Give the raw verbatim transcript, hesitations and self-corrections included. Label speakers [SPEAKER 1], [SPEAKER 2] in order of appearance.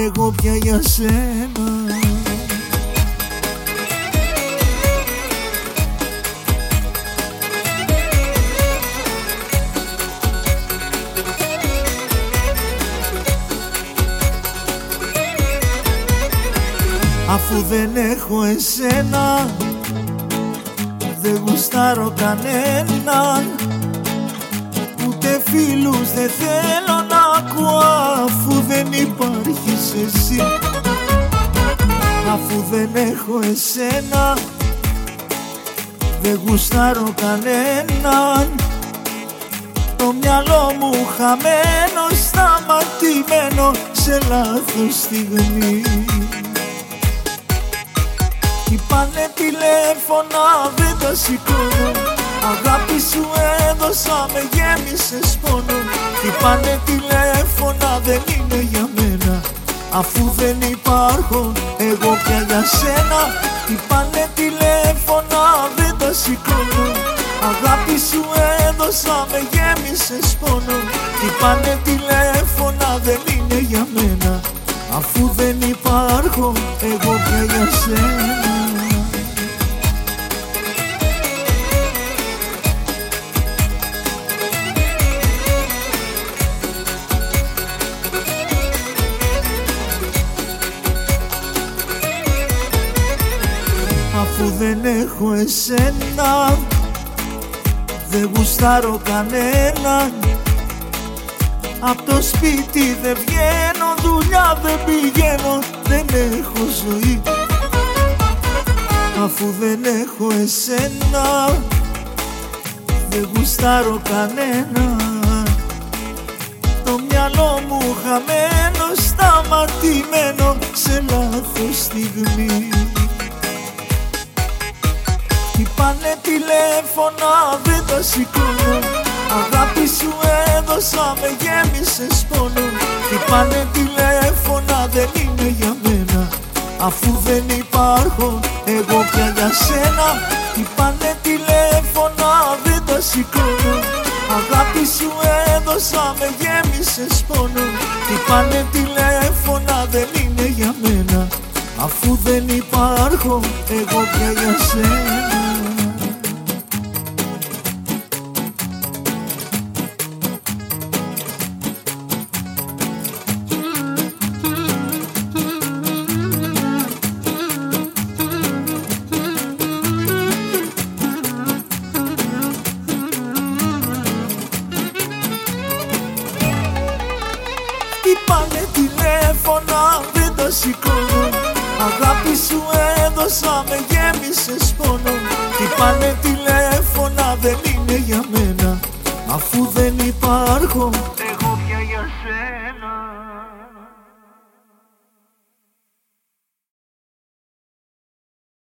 [SPEAKER 1] εγώ πια για σένα. Αφού δεν έχω εσένα, δεν γουστάρω κανέναν, ούτε φίλους δεν θέλω να ακούω, αφού δεν υπάρχεις εσύ. Αφού δεν έχω εσένα, δεν γουστάρω κανέναν, το μυαλό μου χαμένο, σταματημένο σε λάθος στιγμή. Χτυπάνε τηλέφωνα, δεν τα σηκώνω, αγάπη σου έδωσα, με γέμισες πόνο. Χτυπάνε τηλέφωνα, δεν είναι για μένα, αφού δεν υπάρχω εγώ πια για σένα. Χτυπάνε τηλέφωνα, δεν τα σηκώνω, αγάπη σου έδωσα, με γέμισες πόνο. Χτυπάνε τηλέφωνα, δεν είναι για μένα, αφού δεν υπάρχω εγώ πια για σένα. Αφού δεν έχω εσένα, δεν γουστάρω κανέναν, απ' το σπίτι δεν βγαίνω, δουλειά δεν πηγαίνω, δεν έχω ζωή. Αφού δεν έχω εσένα, δεν γουστάρω κανέναν, το μυαλό μου χαμένο, σταματημένο σε λάθος στιγμή. Χτυπάνε τηλέφωνα, δεν τα σηκώνω, αγάπη σου έδωσα, με γέμισες πόνο. Χτυπάνε τηλέφωνα, δεν είναι για μένα, αφού δεν υπάρχω εγώ πια για σένα. Χτυπάνε τηλέφωνα, δεν τα σηκώνω, αγάπη σου έδωσα, με γέμισες πόνο. Χτυπάνε τηλέφωνα, δεν είναι για μένα, αφού δεν υπάρχω εγώ πια για σένα. Χτυπάνε τηλέφωνα, δεν τα σηκώνω, αγάπη σου έδωσα, με γέμισες πόνο. Χτυπάνε τηλέφωνα, δεν είναι για μένα, αφού δεν υπάρχω εγώ πια για σένα.